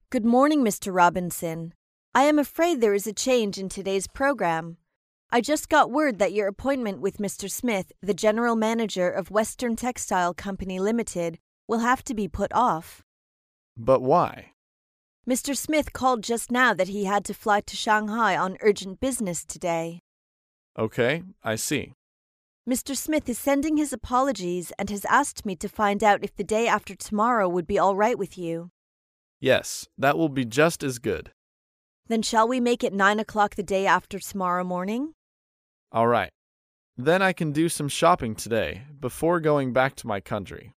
Good morning, Mr. Robinson. I am afraid there is a change in today's program. I just got word that your appointment with Mr. Smith, the general manager of Western Textile Company Limited, will have to be put off. But why? Mr. Smith called just now that he had to fly to Shanghai on urgent business today. Okay, I see. Mr. Smith is sending his apologies and has asked me to find out if the day after tomorrow would be all right with you. Yes, that will be just as good. Then shall we make it 9 o'clock the day after tomorrow morning? All right. Then I can do some shopping today before going back to my country.